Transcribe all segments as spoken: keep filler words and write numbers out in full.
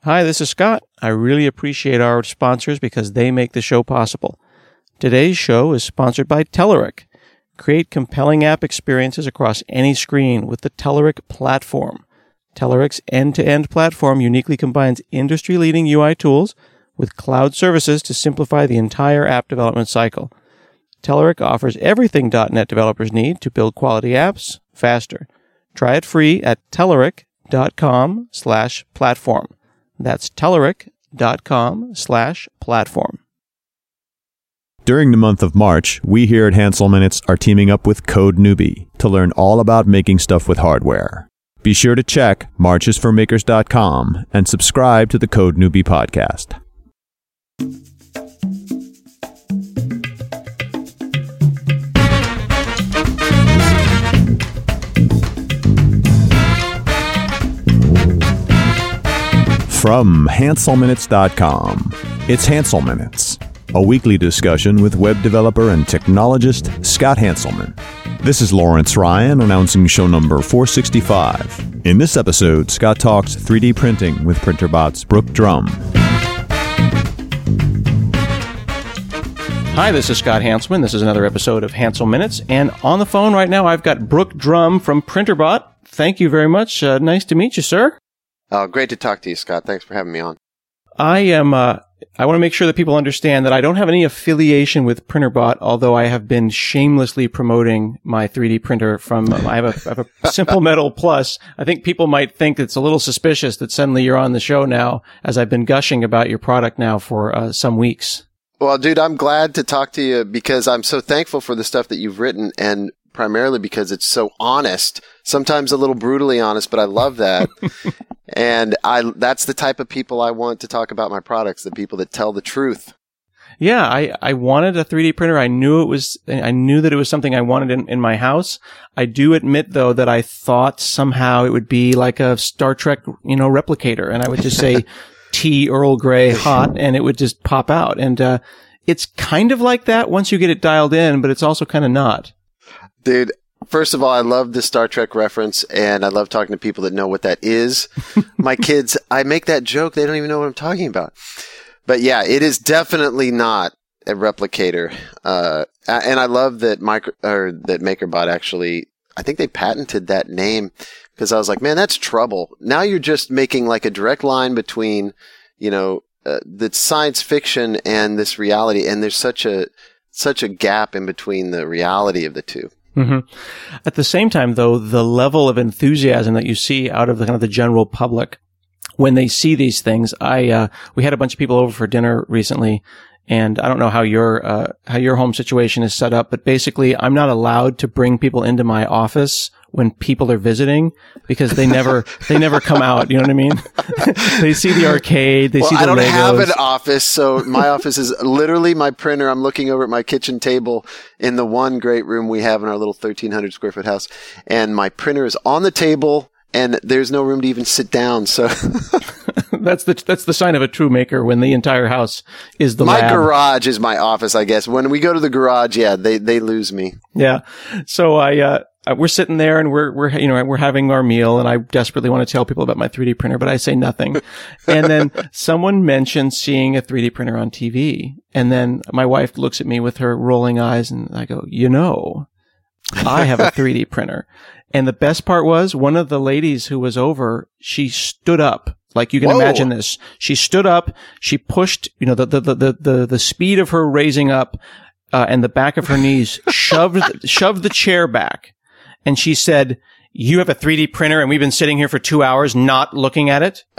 Hi, this is Scott. I really appreciate our sponsors because they make the show possible. Today's show is sponsored by Telerik. Create compelling app experiences across any screen with the Telerik platform. Telerik's end-to-end platform uniquely combines industry-leading U I tools with cloud services to simplify the entire app development cycle. Telerik offers everything .NET developers need to build quality apps faster. Try it free at telerik.com slash platform. That's telerik.com slash platform. During the month of March, we here at Hansel Minutes are teaming up with Code Newbie to learn all about making stuff with hardware. Be sure to check march is for makers dot com and subscribe to the Code Newbie podcast. From Hansel Minutes dot com, it's Hansel Minutes, a weekly discussion with web developer and technologist Scott Hanselman. This is Lawrence Ryan announcing show number four sixty-five. In this episode, Scott talks three D printing with PrinterBot's Brooke Drum. Hi, this is Scott Hanselman. This is another episode of Hansel Minutes. And on the phone right now, I've got Brooke Drum from PrinterBot. Thank you very much. Uh, nice to meet you, sir. Oh, great to talk to you, Scott. Thanks for having me on. I am, uh, I want to make sure that people understand that I don't have any affiliation with PrinterBot, although I have been shamelessly promoting my three D printer from, um, I have a, I have a Simple Metal Plus. I think people might think it's a little suspicious that suddenly you're on the show now, as I've been gushing about your product now for uh, some weeks. Well, dude, I'm glad to talk to you because I'm so thankful for the stuff that you've written, and primarily because it's so honest, sometimes a little brutally honest, but I love that. And I, that's the type of people I want to talk about my products, the people that tell the truth. Yeah, I, I wanted a three D printer. I knew it was, I knew that it was something I wanted in, in my house. I do admit though that I thought somehow it would be like a Star Trek, you know, replicator. And I would just say tea Earl Grey hot and it would just pop out. And, uh, it's kind of like that once you get it dialed in, but it's also kind of not. Dude, first of all, I love the Star Trek reference, and I love talking to people that know what that is. My kids, I make that joke. They don't even know what I'm talking about. But yeah, it is definitely not a replicator. Uh, and I love that micro, or that MakerBot actually, I think they patented that name because I was like, man, that's trouble. Now you're just making like a direct line between, you know, uh, the science fiction and this reality. And there's such a, such a gap in between the reality of the two. Mm-hmm. At the same time, though, the level of enthusiasm that you see out of the kind of the general public when they see these things, I uh, we had a bunch of people over for dinner recently, and I don't know how your uh, how your home situation is set up, but basically, I'm not allowed to bring people into my office when people are visiting because they never they never come out. You know what I mean? They see the arcade, they well, see the I don't Legos. have an office, so my office is literally my printer. I'm looking over at my kitchen table in the one great room we have in our little thirteen hundred square foot house, and my printer is on the table, and there's no room to even sit down. So that's the that's the sign of a true maker when the entire house is the my lab. garage is my office, I guess. When we go to the garage, yeah, they they lose me. Yeah, so I. uh Uh, we're sitting there and we're, we're, you know, we're having our meal and I desperately want to tell people about my three D printer, but I say nothing. And then someone mentioned seeing a three D printer on T V. And then my wife looks at me with her rolling eyes and I go, you know, I have a three D printer. And the best part was one of the ladies who was over, she stood up. Like you can Whoa. imagine this. She stood up, she pushed, you know, the, the, the, the, the, the speed of her raising up, uh, and the back of her knees shoved, shoved the chair back. And she said, you have a three D printer and we've been sitting here for two hours not looking at it.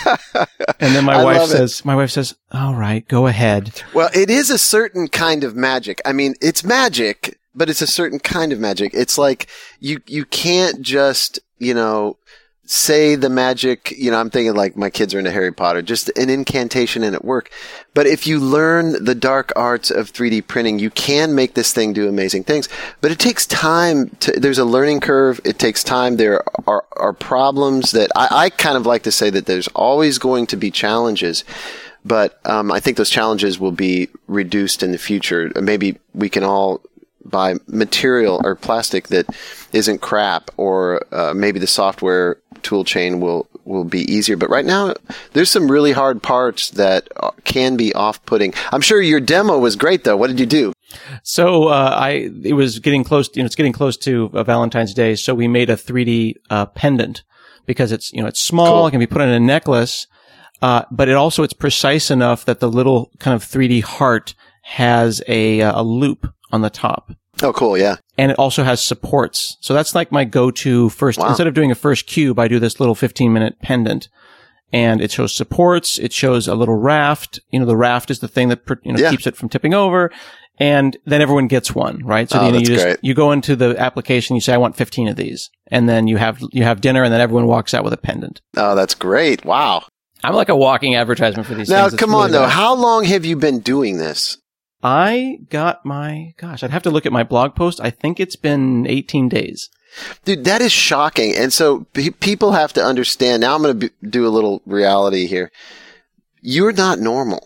And then my I wife love says, it. my wife says, all right, go ahead. Well, it is a certain kind of magic. I mean, it's magic, but it's a certain kind of magic. It's like you, you can't just, you know, say the magic, you know, I'm thinking like my kids are into Harry Potter, just an incantation and it work. But if you learn the dark arts of three D printing, you can make this thing do amazing things. But it takes time to, there's a learning curve. It takes time. There are, are problems that I, I kind of like to say that there's always going to be challenges. But, um, I think those challenges will be reduced in the future. Maybe we can all buy material or plastic that isn't crap, or uh, maybe the software tool chain will will be easier. But right now, there's some really hard parts that can be off-putting. I'm sure your demo was great, though. What did you do? So uh, I it was getting close. You know, it's getting close to uh, Valentine's Day. So we made a three D uh, pendant because it's you know it's small. Cool. It can be put in a necklace, uh, but it also it's precise enough that the little kind of three D heart has a uh, a loop on the top. Oh, cool. Yeah. And it also has supports. So that's like my go-to first. Wow. Instead of doing a first cube, I do this little fifteen minute pendant. And it shows supports. It shows a little raft. You know, the raft is the thing that you know Yeah. keeps it from tipping over. And then everyone gets one, right? So Oh, you, know, you that's just great. you go into the application, you say, I want fifteen of these. And then you have you have dinner, and then everyone walks out with a pendant. Oh, that's great. Wow. I'm like a walking advertisement for these Now, things. It's come really on, though. bad. How long have you been doing this? I got my, gosh, I'd have to look at my blog post. I think it's been eighteen days. Dude, that is shocking. And so pe- people have to understand. Now I'm going to b- do a little reality here. You're not normal.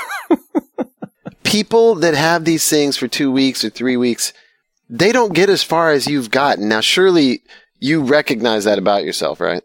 People that have these things for two weeks or three weeks, they don't get as far as you've gotten. Now, surely you recognize that about yourself, right?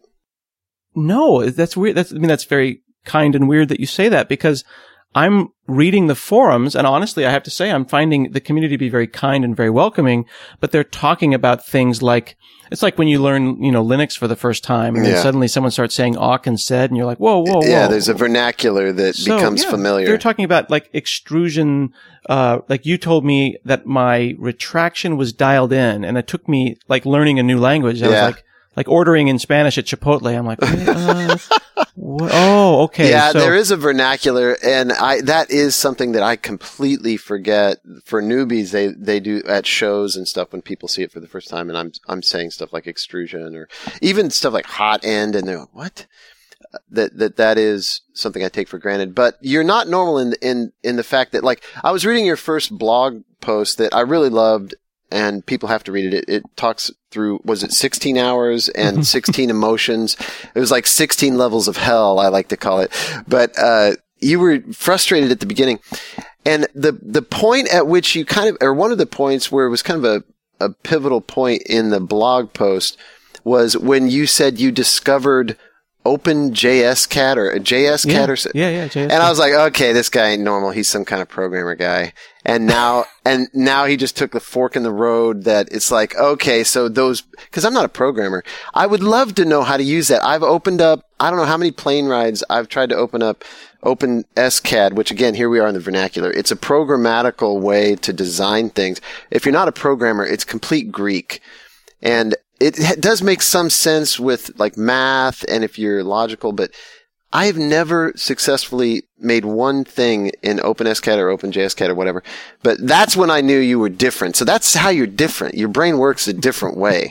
No, that's weird. That's, I mean, that's very kind and weird that you say that because I'm reading the forums, and honestly, I have to say I'm finding the community to be very kind and very welcoming, but they're talking about things like, it's like when you learn, you know, Linux for the first time, and Yeah. then suddenly someone starts saying awk and said, and you're like, whoa, whoa, whoa. Yeah, there's a vernacular that So, becomes yeah, familiar. They're talking about like extrusion, uh, like you told me that my retraction was dialed in, and it took me like learning a new language. I Yeah. was like, like ordering in Spanish at Chipotle. I'm like, wait, uh, what? Oh, okay. Yeah, so, there is a vernacular, and I that is something that I completely forget. For newbies, they they do at shows and stuff when people see it for the first time, and I'm I'm saying stuff like extrusion or even stuff like hot end, and they're like, what? That that that is something I take for granted. But you're not normal in in in the fact that, like, I was reading your first blog post that I really loved. And people have to read it. It, it talks through, was it sixteen hours and sixteen emotions? It was like sixteen levels of hell, I like to call it. But, uh, you were frustrated at the beginning. And the, the point at which you kind of, or one of the points where it was kind of a, a pivotal point in the blog post was when you said you discovered OpenJSCAD or a J S C A D yeah, or something. yeah, yeah. J S C A D. And I was like, okay, this guy ain't normal. He's some kind of programmer guy. And now, and now he just took the fork in the road that it's like, okay, so those, cause I'm not a programmer. I would love to know how to use that. I've opened up, I don't know how many plane rides I've tried to open up OpenSCAD, which again, here we are in the vernacular. It's a programmatical way to design things. If you're not a programmer, it's complete Greek. And it ha- does make some sense with like math and if you're logical, but I have never successfully made one thing in OpenSCAD or OpenJSCAD or whatever. But that's when I knew you were different. So that's how you're different. Your brain works a different way.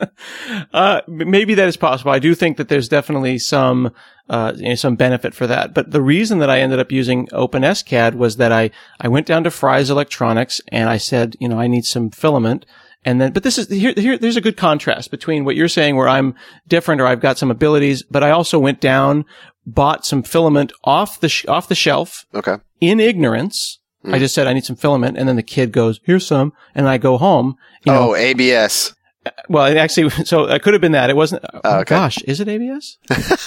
Uh, maybe that is possible. I do think that there's definitely some, uh, you know, some benefit for that. But the reason that I ended up using OpenSCAD was that I, I went down to Fry's Electronics and I said, you know, I need some filament. And then, but this is, here, here, there's a good contrast between what you're saying where I'm different or I've got some abilities, but I also went down, bought some filament off the, sh- off the shelf. Okay. In ignorance. Mm. I just said, I need some filament. And then the kid goes, here's some. And I go home, you know. Oh, A B S. Well, it actually, so it could have been that. It wasn't, oh, Oh, okay. gosh, is it A B S?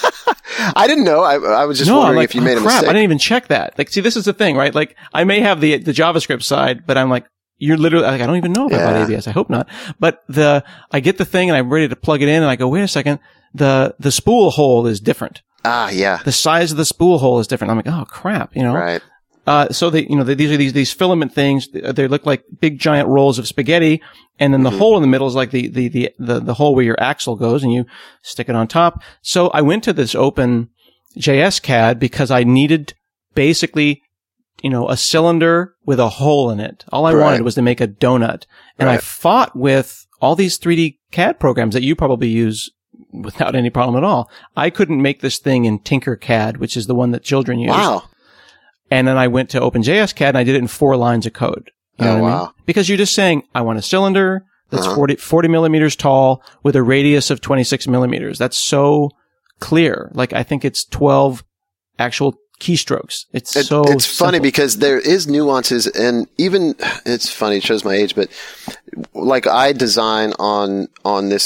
I didn't know. I, I was just no, I'm wondering like, if you made oh, a crap, mistake. I didn't even check that. Like, see, this is the thing, right? Like, I may have the, the JavaScript side, but I'm like, you're literally, like, I don't even know if I Yeah. bought A B S. I hope not. But the, I get the thing and I'm ready to plug it in and I go, wait a second. The, the spool hole is different. Ah, yeah. The size of the spool hole is different. I'm like, oh crap, you know? Right. Uh, so they, you know, they, these are these, these filament things. They look like big giant rolls of spaghetti. And then the Mm-hmm. hole in the middle is like the, the, the, the, the hole where your axle goes and you stick it on top. So I went to this open J S C A D because I needed basically, you know, a cylinder with a hole in it. All I Right. wanted was to make a donut. And I Right. fought with all these three D C A D programs that you probably use without any problem at all. I couldn't make this thing in Tinkercad, which is the one that children use. Wow. And then I went to OpenJSCAD and I did it in four lines of code. You know Oh, what I mean? wow. Because you're just saying, I want a cylinder that's Uh-huh. forty, forty millimeters tall with a radius of twenty-six millimeters. That's so clear. Like, I think it's twelve actual keystrokes. It's It- so it's funny simple. because there is nuances and even it's funny, it shows my age, but like I design on on this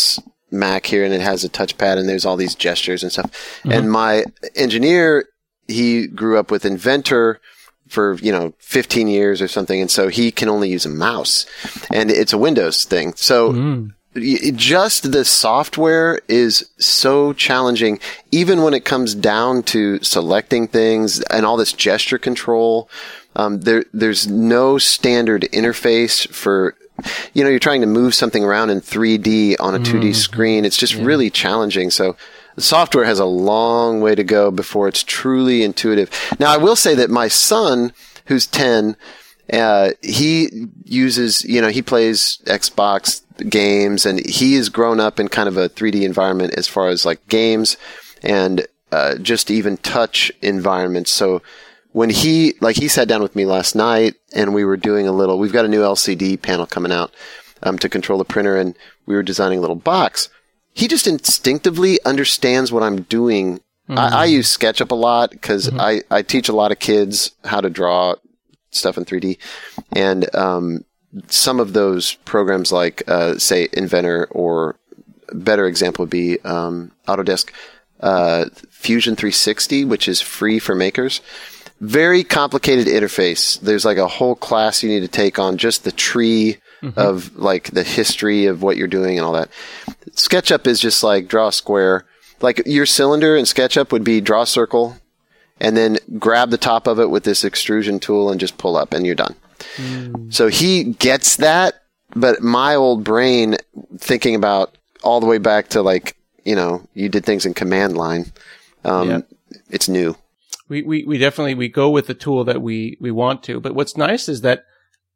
Mac here, and it has a touchpad, and there's all these gestures and stuff. Mm-hmm. And my engineer, he grew up with Inventor for, you know, fifteen years or something, and so he can only use a mouse, and it's a Windows thing. So mm. y- just the software is so challenging, even when it comes down to selecting things and all this gesture control. Um, there, there's no standard interface for, you know, you're trying to move something around in three D on a two D mm. screen. It's just yeah. really challenging. So the software has a long way to go before it's truly intuitive. Now, I will say that my son, who's ten, uh, he uses, you know, he plays Xbox games, and he has grown up in kind of a three D environment as far as like games and uh, just even touch environments. So when he, like he sat down with me last night, and we were doing a little, we've got a new L C D panel coming out um, to control the printer, and we were designing a little box. He just instinctively understands what I'm doing. Mm-hmm. I, I use SketchUp a lot because mm-hmm. I, I teach a lot of kids how to draw stuff in three D. And um, some of those programs like, uh, say, Inventor, or a better example would be um, Autodesk uh, Fusion three sixty, which is free for makers. Very complicated interface. There's like a whole class you need to take on just the tree mm-hmm. of like the history of what you're doing and all that. SketchUp is just like draw a square. Like your cylinder in SketchUp would be draw a circle and then grab the top of it with this extrusion tool and just pull up, and you're done. Mm. So he gets that, but my old brain, thinking about all the way back to like, you know, you did things in command line. Um, yep. It's new. We, we, we definitely, we go with the tool that we, we want to. But what's nice is that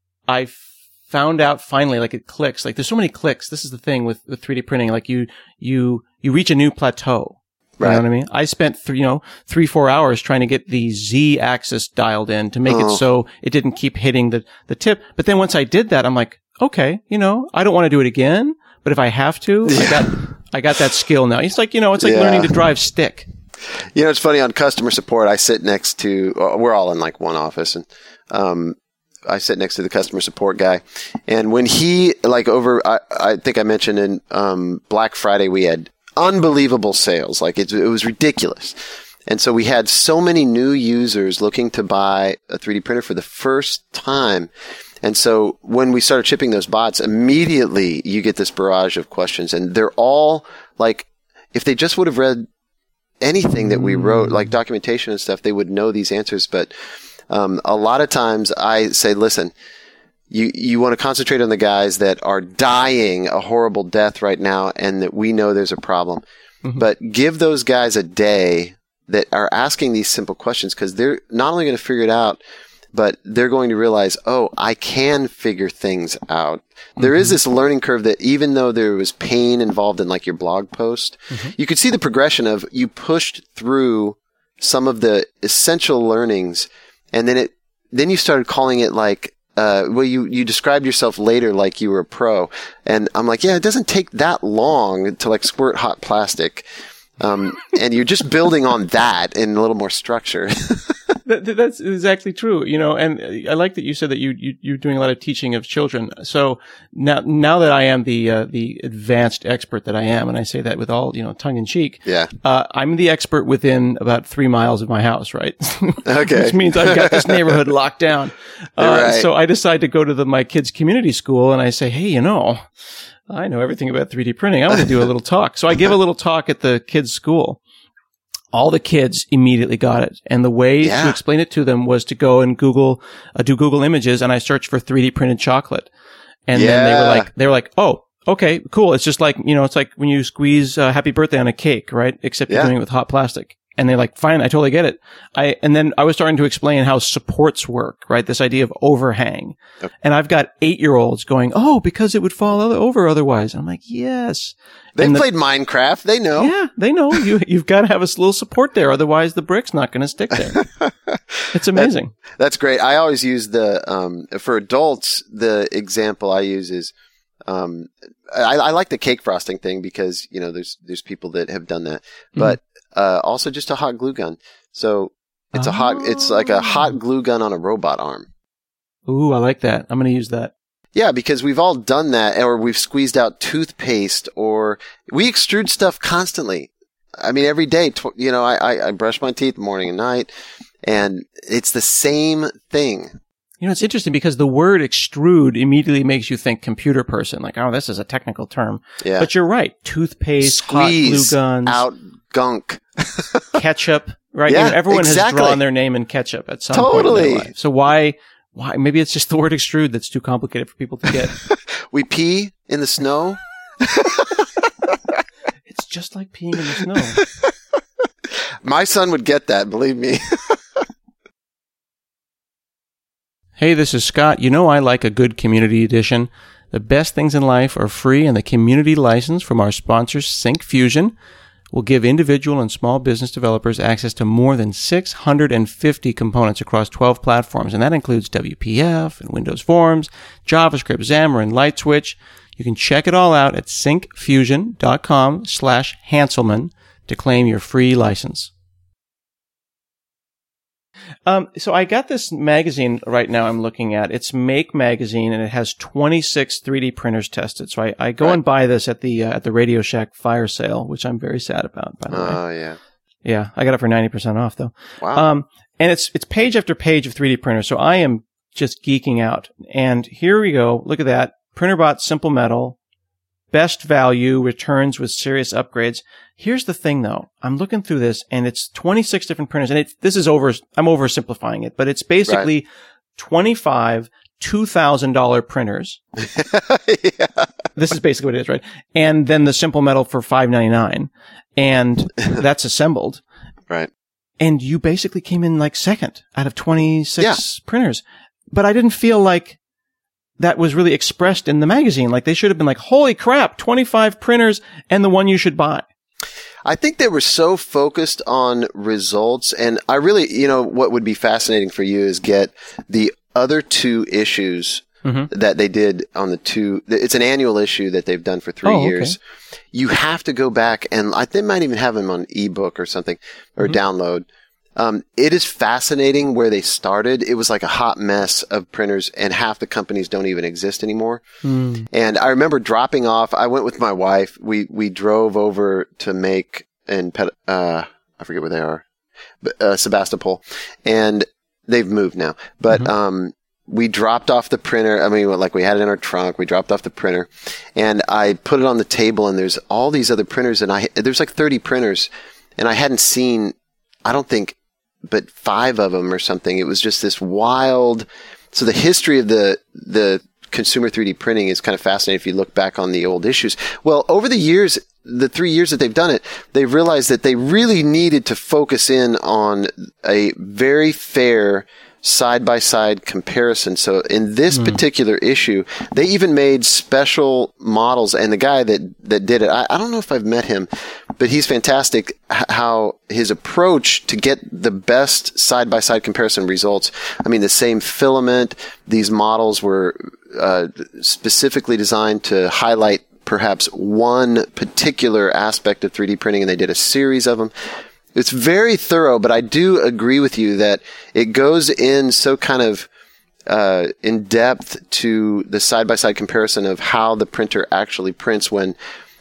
I found out finally, like it clicks. Like there's so many clicks. This is the thing with, with three D printing. Like you, you, you reach a new plateau. You right. know what I mean? I spent three, you know, three, four hours trying to get the Z axis dialed in to make oh. it so it didn't keep hitting the, the tip. But then once I did that, I'm like, okay, you know, I don't want to do it again, but if I have to, yeah. I got, I got that skill now. It's like, you know, it's like yeah. learning to drive stick. You know, it's funny, on customer support, I sit next to, we're all in like one office, and um, I sit next to the customer support guy. And when he, like over, I, I think I mentioned in um, Black Friday, we had unbelievable sales. Like it, it was ridiculous. And so we had so many new users looking to buy a three D printer for the first time. And so when we started shipping those bots, immediately you get this barrage of questions. And they're all like, if they just would have read anything that we wrote, like documentation and stuff, they would know these answers. But um, a lot of times I say, listen, you, you want to concentrate on the guys that are dying a horrible death right now and that we know there's a problem. Mm-hmm. But give those guys a day that are asking these simple questions, because they're not only going to figure it out, but they're going to realize, oh, I can figure things out. Mm-hmm. There is this learning curve that even though there was pain involved in like your blog post, mm-hmm. you could see the progression of you pushed through some of the essential learnings, and then it, then you started calling it like, uh, well, you, you described yourself later like you were a pro. And I'm like, yeah, it doesn't take that long to like squirt hot plastic. Um, and you're just building on that in a little more structure. that, that's exactly true, you know, and I like that you said that you, you, you're doing a lot of teaching of children. So now, now that I am the, uh, the advanced expert that I am, and I say that with all, you know, tongue in cheek. Yeah. Uh, I'm the expert within about three miles of my house, right? Okay. Which means I've got this neighborhood locked down. Uh, right. So I decide to go to the, my kids' community school, and I say, hey, you know, I know everything about three D printing. I want to do a little talk. So I give a little talk at the kids' school. All the kids immediately got it. And the way yeah. to explain it to them was to go and Google, uh, do Google Images, and I searched for three D printed chocolate. And yeah. then they were like, they were like, oh, okay, cool. It's just like, you know, it's like when you squeeze uh, Happy Birthday on a cake, right? Except you're yeah. doing it with hot plastic. And they're like, fine, I totally get it. I, and then I was starting to explain how supports work, right? This idea of overhang. Okay. And I've got eight-year-olds going, oh, because it would fall over otherwise. I'm like, yes. They've the, played Minecraft. They know. Yeah, they know. You, you've got to have a little support there. Otherwise, the brick's not going to stick there. It's amazing. That's, that's great. I always use the, um, for adults, the example I use is, um, I, I like the cake frosting thing because, you know, there's, there's people that have done that. But, mm-hmm. Uh, also just a hot glue gun. So it's oh. a hot, it's like a hot glue gun on a robot arm. Ooh, I like that. I'm going to use that. Yeah, because we've all done that, or we've squeezed out toothpaste, or we extrude stuff constantly. I mean, every day, tw- you know, I, I, I brush my teeth morning and night, and it's the same thing. You know, it's interesting because the word extrude immediately makes you think computer person. Like, oh, this is a technical term. Yeah. But you're right. Toothpaste, Squeeze hot glue guns, out gunk. ketchup, right? Yeah, You know, everyone exactly. has drawn their name in ketchup at some Totally. point in their life. So why, why? Maybe it's just the word extrude that's too complicated for people to get. We pee in the snow. It's just like peeing in the snow. My son would get that, believe me. Hey, this is Scott. You know I like a good community edition. The best things in life are free, and the community license from our sponsor, Syncfusion, will give individual and small business developers access to more than six hundred fifty components across twelve platforms, and that includes W P F and Windows Forms, JavaScript, Xamarin, LightSwitch. You can check it all out at syncfusion.com slash Hanselman to claim your free license. Um, so I got this magazine right now I'm looking at. It's Make Magazine, and it has twenty-six three D printers tested. So I, I go Right. and buy this at the uh, at the Radio Shack fire sale, which I'm very sad about, by the way. Oh, yeah. Yeah, I got it for ninety percent off, though. Wow. Um, and it's it's page after page of three D printers. So I am just geeking out. And here we go. Look at that. PrinterBot Simple Metal. Best value, returns with serious upgrades. Here's the thing, though. I'm looking through this, and it's twenty-six different printers. And it, this is over, I'm oversimplifying it, but it's basically Right. twenty-five two thousand dollars printers. Yeah. This is basically what it is, right? And then the Simple Metal for five ninety-nine. And that's assembled. Right. And you basically came in like second out of twenty-six printers. But I didn't feel like that was really expressed in the magazine. Like they should have been like, holy crap, twenty-five printers and the one you should buy. I think they were so focused on results, and I really, you know, what would be fascinating for you is get the other two issues Mm-hmm. that they did on the two. It's an annual issue that they've done for three Oh, okay. years. You have to go back, and I think they might even have them on ebook or something, or Mm-hmm. download. Um, it is fascinating where they started. It was like a hot mess of printers, and half the companies don't even exist anymore. Mm. And I remember dropping off. I went with my wife. We we drove over to Make and Pet, uh, I forget where they are, but, uh, Sebastopol, and they've moved now. But Mm-hmm. um, we dropped off the printer. I mean, like we had it in our trunk. We dropped off the printer, and I put it on the table. And there's all these other printers, and I there's like thirty printers, and I hadn't seen, I don't think, but five of them or something. It was just this wild. So the history of the the consumer three D printing is kind of fascinating if you look back on the old issues. Well, over the years, the three years that they've done it, they've realized that they really needed to focus in on a very fair side-by-side comparison. So in this Mm. particular issue, they even made special models, and the guy that, that did it, I, I don't know if I've met him, but he's fantastic h- how his approach to get the best side-by-side comparison results. I mean, the same filament, these models were uh, specifically designed to highlight perhaps one particular aspect of three D printing, and they did a series of them. It's very thorough, but I do agree with you that it goes in so kind of uh, in depth to the side-by-side comparison of how the printer actually prints, when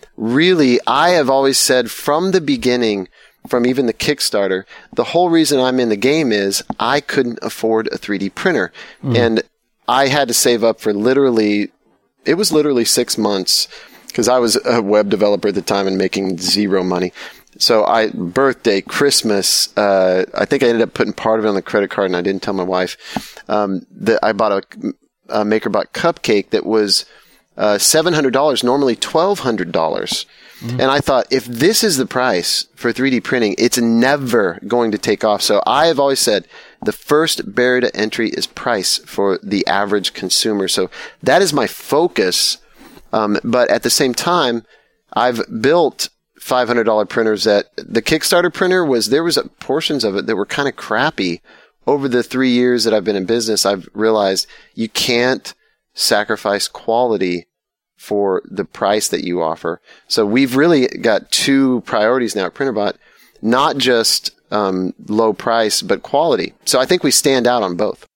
really I have always said from the beginning, from even the Kickstarter, the whole reason I'm in the game is I couldn't afford a three D printer. Mm. And I had to save up for literally, it was literally six months because I was a web developer at the time and making zero money. So I, birthday, Christmas, uh, I think I ended up putting part of it on the credit card, and I didn't tell my wife, um, that I bought a, a MakerBot cupcake that was, uh, seven hundred dollars, normally twelve hundred dollars. Mm-hmm. And I thought, if this is the price for three D printing, it's never going to take off. So I have always said the first barrier to entry is price for the average consumer. So that is my focus. Um, but at the same time, I've built five hundred dollars printers that the Kickstarter printer was, there was a, portions of it that were kind of crappy. Over the three years that I've been in business, I've realized you can't sacrifice quality for the price that you offer. So we've really got two priorities now at PrinterBot, not just um, low price, but quality. So I think we stand out on both.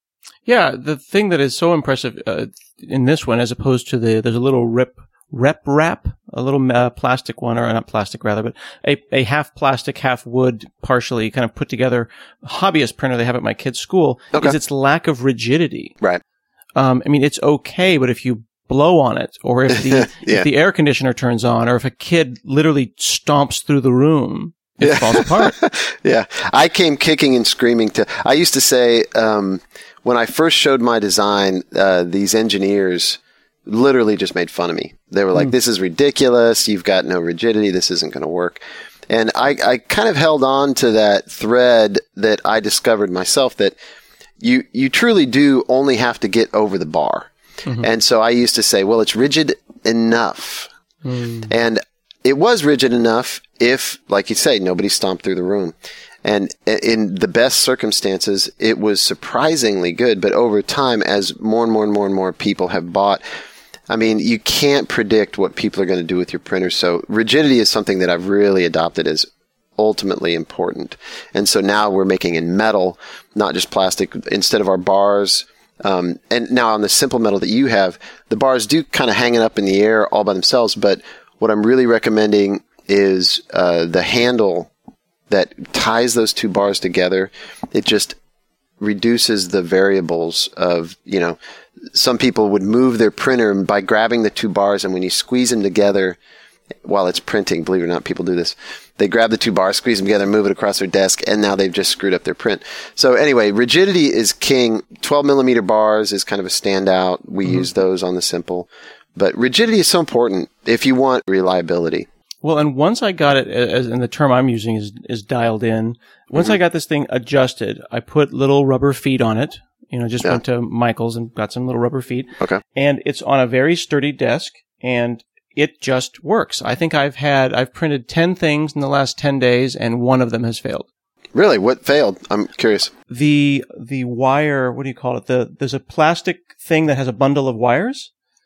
Yeah, the thing that is so impressive uh, in this one, as opposed to the, there's a little rip, rep wrap, a little uh, plastic one, or not plastic rather, but a, a half plastic, half wood, partially kind of put together hobbyist printer they have at my kid's school, Okay. is its lack of rigidity. Right. Um, I mean, it's okay, but if you blow on it, or if the, Yeah. if the air conditioner turns on, or if a kid literally stomps through the room, it Yeah. falls apart. Yeah. I came kicking and screaming to, I used to say, um, when I first showed my design, uh, these engineers literally just made fun of me. They were like, Mm. this is ridiculous. You've got no rigidity. This isn't going to work. And I, I kind of held on to that thread that I discovered myself, that you, you truly do only have to get over the bar. Mm-hmm. And so I used to say, well, it's rigid enough. Mm. And it was rigid enough if, like you say, nobody stomped through the room. And in the best circumstances, it was surprisingly good. But over time, as more and more and more and more people have bought, I mean, you can't predict what people are going to do with your printer. So rigidity is something that I've really adopted as ultimately important. And so now we're making in metal, not just plastic, instead of our bars. Um, and now on the simple metal that you have, the bars do kind of hang up in the air all by themselves. But what I'm really recommending is uh, the handle that ties those two bars together. It just reduces the variables of, you know, some people would move their printer by grabbing the two bars, and when you squeeze them together while it's printing, believe it or not, people do this. They grab the two bars, squeeze them together, move it across their desk, and now they've just screwed up their print. So anyway, rigidity is king. twelve millimeter bars is kind of a standout. We mm-hmm. use those on the Simple. But rigidity is so important if you want reliability. Well, and once I got it, as and the term I'm using is is dialed in. Once mm-hmm. I got this thing adjusted, I put little rubber feet on it. You know, just yeah. went to Michael's and got some little rubber feet. Okay. And it's on a very sturdy desk, and it just works. I think I've had I've printed ten things in the last ten days, and one of them has failed. Really? What failed? I'm curious. The the wire. What do you call it? The there's a plastic thing that has a bundle of wires.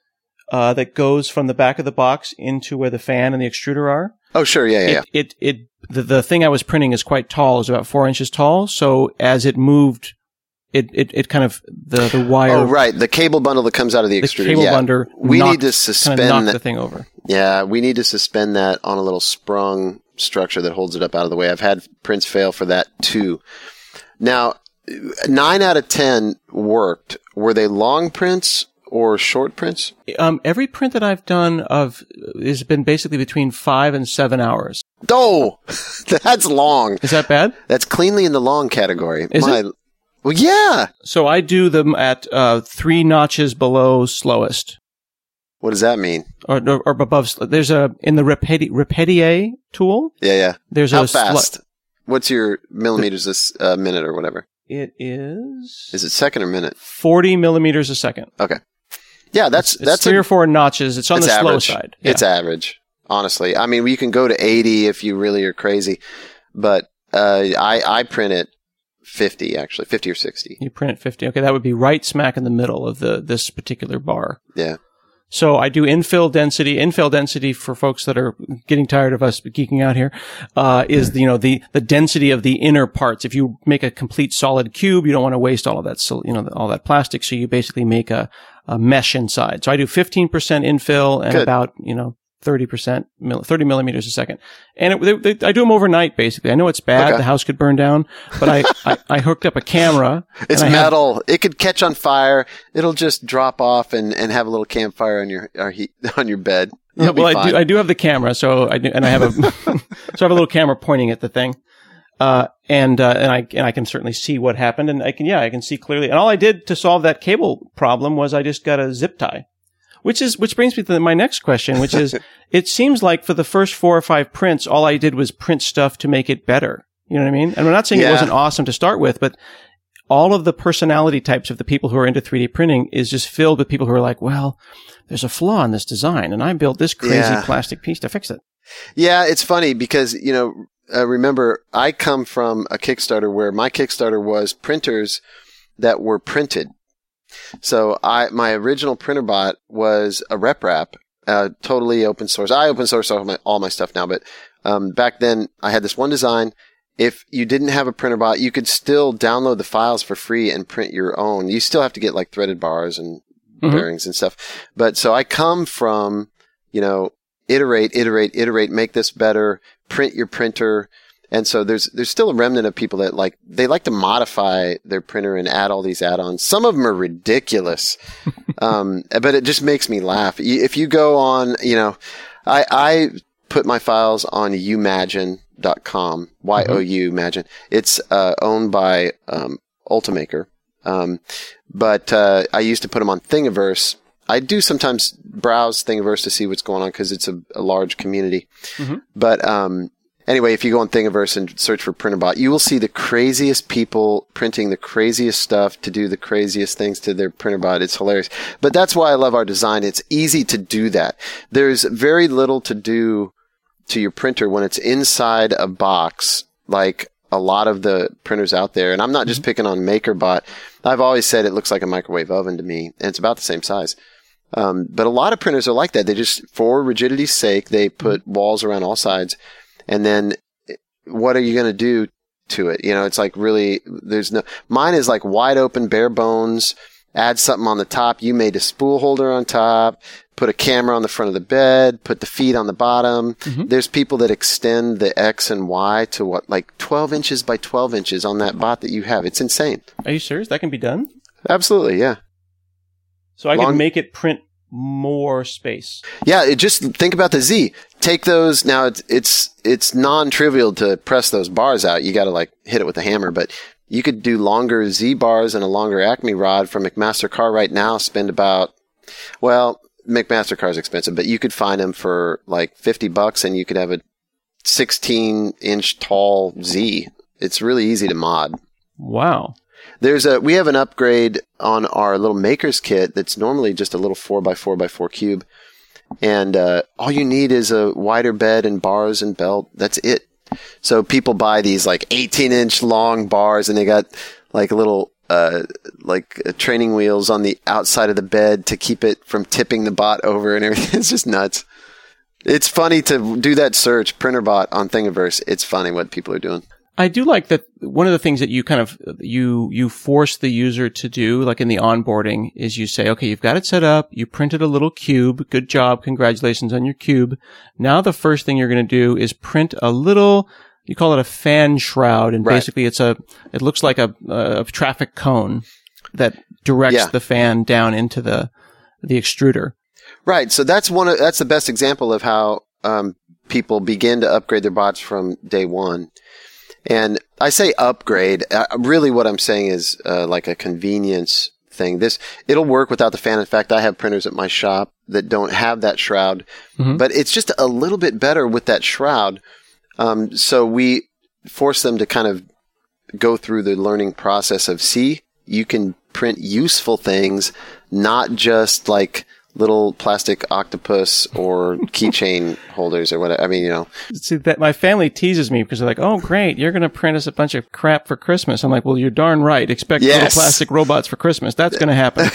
Uh, that goes from the back of the box into where the fan and the extruder are. Oh, sure. Yeah, yeah, it, yeah. It, it, the, the thing I was printing is quite tall. It's about four inches tall. So as it moved, it, it, it kind of, the, the wire. Oh, right. The cable bundle that comes out of the extruder. The cable yeah. bundle. We knocked, need to suspend kind of knocked that. the thing over. Yeah. We need to suspend that on a little sprung structure that holds it up out of the way. I've had prints fail for that too. Now, nine out of ten worked. Were they long prints or short prints? Um, every print that I've done of has been basically between five and seven hours. Oh, that's long. Is that bad? That's cleanly in the long category. Is My, it? Well, yeah. So I do them at uh, three notches below slowest. What does that mean? Or, or, or above. There's a in the Repeti- Repetier tool. Yeah, yeah. There's How a fast? Sl- What's your millimeters this uh, minute or whatever? It is. Is it second or minute? Forty millimeters a second. Okay. Yeah, that's it's, that's it's three a, or four notches. It's on the slow average. side. Yeah. It's average, honestly. I mean, you can go to eighty if you really are crazy, but uh, I I print it fifty actually, fifty or sixty. You print it fifty. Okay, that would be right smack in the middle of the this particular bar. Yeah. So I do infill density. Infill density, for folks that are getting tired of us geeking out here, uh, is the, you know, the, the density of the inner parts. If you make a complete solid cube, you don't want to waste all of that, so, you know, all that plastic. So you basically make a, a mesh inside. So I do fifteen percent infill and Good. about, you know, thirty percent, thirty millimeters a second. And it, they, they, I do them overnight, basically. I know it's bad. Okay. The house could burn down, but I, I, I hooked up a camera. It's and I metal. Have, it could catch on fire. It'll just drop off and, and have a little campfire on your or heat, on your bed. Yeah, well, I do, I do have the camera, so I do, and I have a, so I have a little camera pointing at the thing. Uh, and, uh, and I, and I can certainly see what happened, and I can, yeah, I can see clearly. And all I did to solve that cable problem was I just got a zip tie. Which is, which brings me to my next question, which is, it seems like for the first four or five prints, all I did was print stuff to make it better. You know what I mean? And I'm not saying yeah. it wasn't awesome to start with, but all of the personality types of the people who are into three D printing is just filled with people who are like, well, there's a flaw in this design, and I built this crazy yeah. plastic piece to fix it. Yeah, it's funny because, you know, uh, remember, I come from a Kickstarter where my Kickstarter was printers that were printed. So I, my original printer bot was a RepRap, uh, totally open source. I open source all my, all my stuff now, but, um, back then I had this one design if you didn't have a printer bot, you could still download the files for free and print your own. You still have to get like threaded bars and mm-hmm. bearings and stuff. But so I come from, you know, iterate, iterate, iterate, make this better, print your printer. And so there's, there's still a remnant of people that like, they like to modify their printer and add all these add-ons. Some of them are ridiculous. um, but it just makes me laugh. If you go on, you know, I, I put my files on Umagine dot com, Y O U, Imagine. It's, uh, owned by, um, Ultimaker. Um, but, uh, I used to put them on Thingiverse. I do sometimes browse Thingiverse to see what's going on because it's a, a large community. Mm-hmm. But, um, anyway, if you go on Thingiverse and search for PrinterBot, you will see the craziest people printing the craziest stuff to do the craziest things to their PrinterBot. It's hilarious. But that's why I love our design. It's easy to do that. There's very little to do to your printer when it's inside a box, like a lot of the printers out there. And I'm not just mm-hmm. picking on MakerBot. I've always said it looks like a microwave oven to me, and it's about the same size. Um, but a lot of printers are like that. They just, for rigidity's sake, they put walls around all sides. And then what are you going to do to it? You know, it's like really, there's no, mine is like wide open, bare bones, add something on the top. You made a spool holder on top, put a camera on the front of the bed, put the feet on the bottom. Mm-hmm. There's people that extend the X and Y to what, like twelve inches by twelve inches on that bot that you have. It's insane. Are you serious? That can be done? Absolutely. Yeah. So I Long- can make it print more space. Yeah, it just think about the Z. Take those now. It's it's it's non-trivial to press those bars out. You got to like hit it with a hammer, but you could do longer Z bars and a longer Acme rod from McMaster-Carr right now. Spend about well, McMaster-Carr is expensive, but you could find them for like fifty bucks, and you could have a sixteen inch tall Z. It's really easy to mod. Wow. There's a, we have an upgrade on our little maker's kit that's normally just a little four by four by four cube. And, uh, all you need is a wider bed and bars and belt. That's it. So people buy these like eighteen inch long bars, and they got like little, uh, like uh, training wheels on the outside of the bed to keep it from tipping the bot over and everything. It's just nuts. It's funny to do that search, PrinterBot on Thingiverse. It's funny what people are doing. I do like that one of the things that you kind of, you, you force the user to do, like in the onboarding, is you say, okay, you've got it set up. You printed a little cube. Good job. Congratulations on your cube. Now the first thing you're going to do is print a little, you call it a fan shroud. And right. basically it's a, it looks like a, a traffic cone that directs yeah. the fan down into the, the extruder. Right. So that's one of, that's the best example of how, um, people begin to upgrade their bots from day one. And I say upgrade. Uh, really, what I'm saying is uh, like a convenience thing. This it'll work without the fan. In fact, I have printers at my shop that don't have that shroud, mm-hmm. but it's just a little bit better with that shroud. Um, so we force them to kind of go through the learning process of, see, you can print useful things, not just like little plastic octopus or keychain holders or whatever. I mean, you know. See, that my family teases me because they're like, oh, great, you're going to print us a bunch of crap for Christmas. I'm like, well, you're darn right. Expect yes. little plastic robots for Christmas. That's going to happen.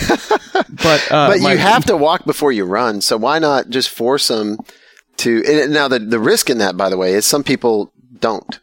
but uh, but my- you have to walk before you run. So why not just force them to. And now, the, the risk in that, by the way, is some people don't.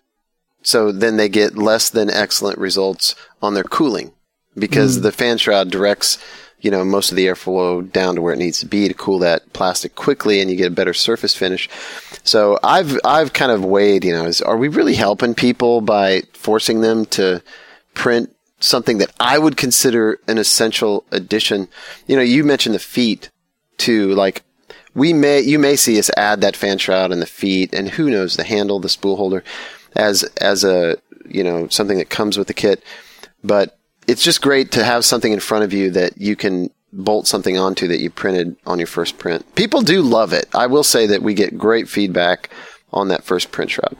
So then they get less than excellent results on their cooling because mm. the fan shroud directs, you know, most of the airflow down to where it needs to be to cool that plastic quickly, and you get a better surface finish. So I've, I've kind of weighed, you know, is, are we really helping people by forcing them to print something that I would consider an essential addition? You know, you mentioned the feet too. Like we may, you may see us add that fan shroud and the feet, and who knows, the handle, the spool holder as, as a, you know, something that comes with the kit. But it's just great to have something in front of you that you can bolt something onto that you printed on your first print. People do love it. I will say that we get great feedback on that first print shroud.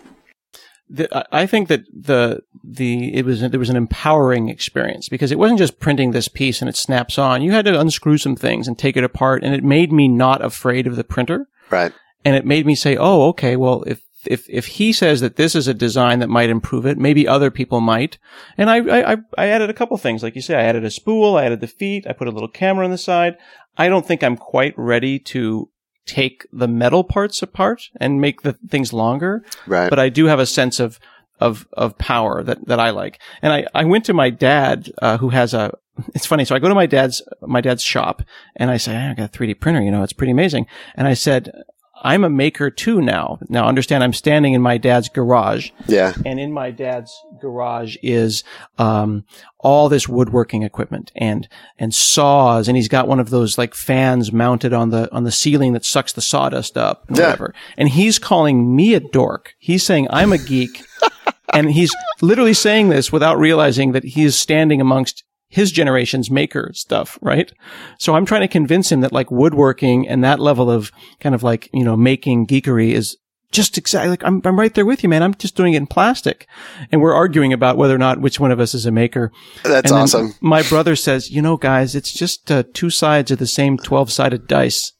The, I think that the the it was there was an empowering experience because it wasn't just printing this piece and it snaps on. You had to unscrew some things and take it apart, and it made me not afraid of the printer. Right. And it made me say, "Oh, okay. Well, if if if he says that this is a design that might improve it, maybe other people might." And I I I added a couple things, like you say. I added a spool. I added the feet. I put a little camera on the side. I don't think I'm quite ready to take the metal parts apart and make the things longer. Right. But I do have a sense of, of, of power that, that I like. And I, I went to my dad, uh, who has a, it's funny. So I go to my dad's, my dad's shop and I say, hey, I got a three D printer, you know, it's pretty amazing. And I said, I'm a maker too now. Now understand I'm standing in my dad's garage. Yeah. And in my dad's garage is, um, all this woodworking equipment and, and saws. And he's got one of those like fans mounted on the, on the ceiling that sucks the sawdust up and yeah. whatever. And he's calling me a dork. He's saying I'm a geek. And he's literally saying this without realizing that he is standing amongst his generation's maker stuff, right? So I'm trying to convince him that like woodworking and that level of kind of like, you know, making geekery is just exactly like, I'm, I'm right there with you, man. I'm just doing it in plastic. And we're arguing about whether or not which one of us is a maker. That's and awesome. My brother says, you know, guys, it's just uh, two sides of the same twelve sided dice.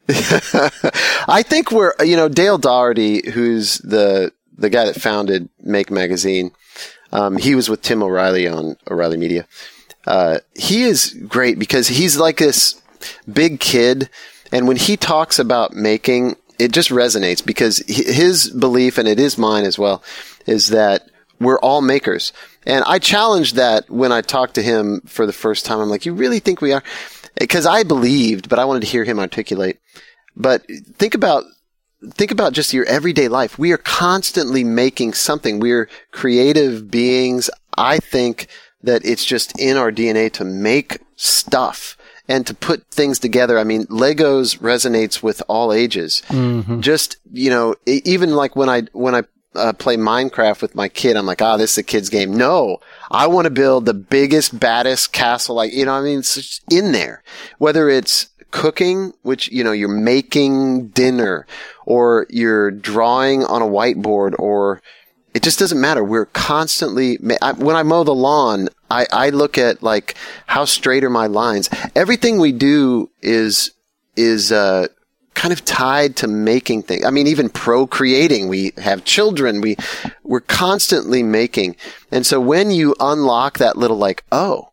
I think we're, you know, Dale Daugherty, who's the, the guy that founded Make Magazine. Um, he was with Tim O'Reilly on O'Reilly Media. Uh, he is great because he's like this big kid. And when he talks about making, it just resonates because his belief, and it is mine as well, is that we're all makers. And I challenged that when I talked to him for the first time. I'm like, you really think we are? Because I believed, but I wanted to hear him articulate. But think about, think about just your everyday life. We are constantly making something. We're creative beings. I think that it's just in our D N A to make stuff and to put things together. I mean, Legos resonates with all ages. Mm-hmm. Just, you know, even like when I, when I uh, play Minecraft with my kid, I'm like, ah, this is a kid's game. No, I want to build the biggest, baddest castle. Like, you know, I mean, it's just in there, whether it's cooking, which, you know, you're making dinner or you're drawing on a whiteboard, or it just doesn't matter. We're constantly, when I mow the lawn, I, I look at like, how straight are my lines? Everything we do is, is, uh, kind of tied to making things. I mean, even procreating, we have children, we, we're constantly making. And so when you unlock that little like, oh,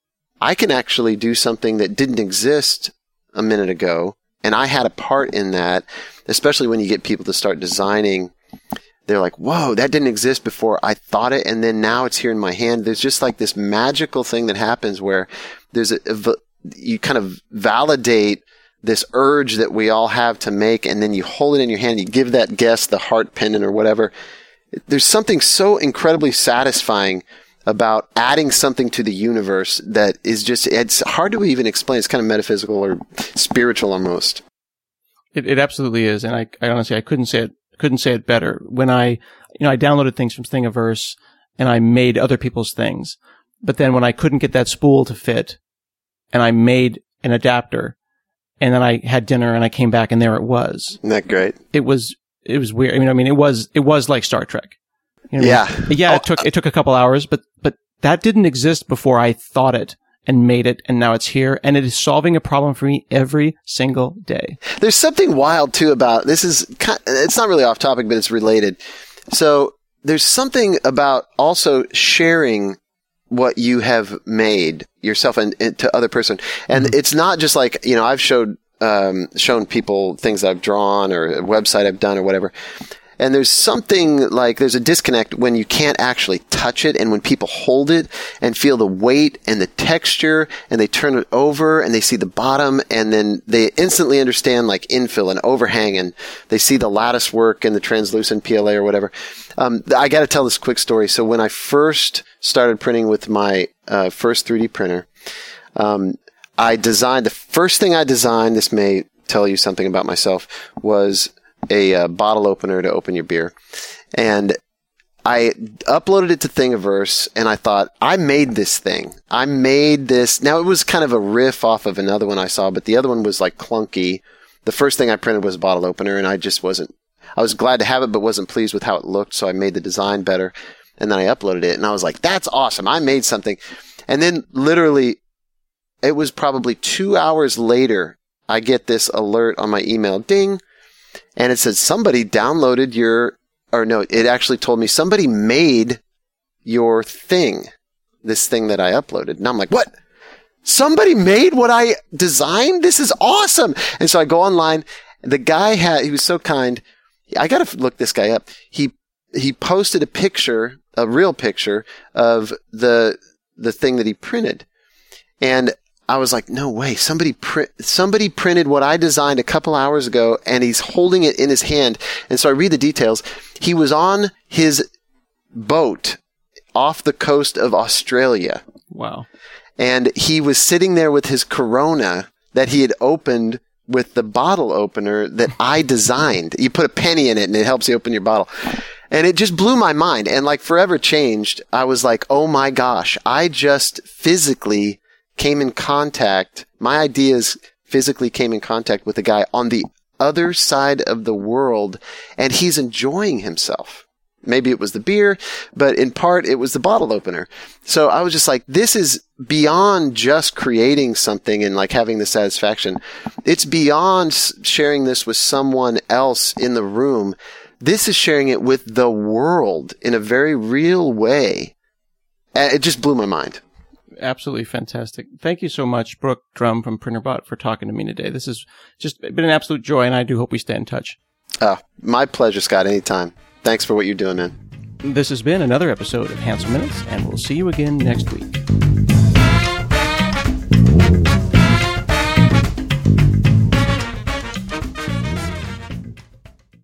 I can actually do something that didn't exist a minute ago, and I had a part in that, especially when you get people to start designing. They're like, whoa, that didn't exist before. I thought it, and then now it's here in my hand. There's just like this magical thing that happens where there's a, a you kind of validate this urge that we all have to make, and then you hold it in your hand. You give that guest the heart pendant or whatever. There's something so incredibly satisfying about adding something to the universe that is just, it's hard to even explain. It's kind of metaphysical or spiritual almost. It, it absolutely is. And I, I honestly, I couldn't say it, couldn't say it better. When I, you know, I downloaded things from Thingiverse and I made other people's things. But then when I couldn't get that spool to fit and I made an adapter and then I had dinner and I came back and there it was. Isn't that great? It was, it was weird. I mean, I mean, it was, it was like Star Trek. You know yeah. I mean? Yeah. Oh, it took, it took a couple hours, but, but that didn't exist before I thought it and made it. And now it's here and it is solving a problem for me every single day. There's something wild too about this is, kind, it's not really off topic, but it's related. So there's something about also sharing what you have made yourself and, and to other person. And mm-hmm. it's not just like, you know, I've showed, um, shown people things I've drawn or a website I've done or whatever. And there's something like, there's a disconnect when you can't actually touch it, and when people hold it and feel the weight and the texture, and they turn it over and they see the bottom, and then they instantly understand like infill and overhang, and they see the lattice work and the translucent P L A or whatever. Um, I got to tell this quick story. So when I first started printing with my uh, first three D printer, um, I designed, the first thing I designed, this may tell you something about myself, was a uh, bottle opener to open your beer. And I uploaded it to Thingiverse and I thought, I made this thing. I made this. Now it was kind of a riff off of another one I saw, but the other one was like clunky. The first thing I printed was a bottle opener, and I just wasn't, I was glad to have it, but wasn't pleased with how it looked. So I made the design better, and then I uploaded it and I was like, that's awesome. I made something. And then literally it was probably two hours later, I get this alert on my email, ding. And it said, somebody downloaded your, or no, it actually told me somebody made your thing, this thing that I uploaded. And I'm like, what? Somebody made what I designed? This is awesome. And so I go online. The guy had, he was so kind. I got to look this guy up. He, he posted a picture, a real picture of the the thing that he printed. And I was like, no way, somebody print, somebody printed what I designed a couple hours ago, and he's holding it in his hand. And so I read the details. He was on his boat off the coast of Australia. Wow. And he was sitting there with his Corona that he had opened with the bottle opener that I designed. You put a penny in it and it helps you open your bottle. And it just blew my mind and like forever changed. I was like, oh my gosh, I just physically came in contact. My ideas physically came in contact with a guy on the other side of the world, and he's enjoying himself. Maybe it was the beer, but in part it was the bottle opener. So I was just like, this is beyond just creating something and like having the satisfaction. It's beyond sharing this with someone else in the room. This is sharing it with the world in a very real way. And it just blew my mind. Absolutely fantastic. Thank you so much, Brooke Drum from PrinterBot, for talking to me today. This has just been an absolute joy, and I do hope we stay in touch. Oh, my pleasure, Scott. Anytime. Thanks for what you're doing, man. This has been another episode of Hansel Minutes, and we'll see you again next week.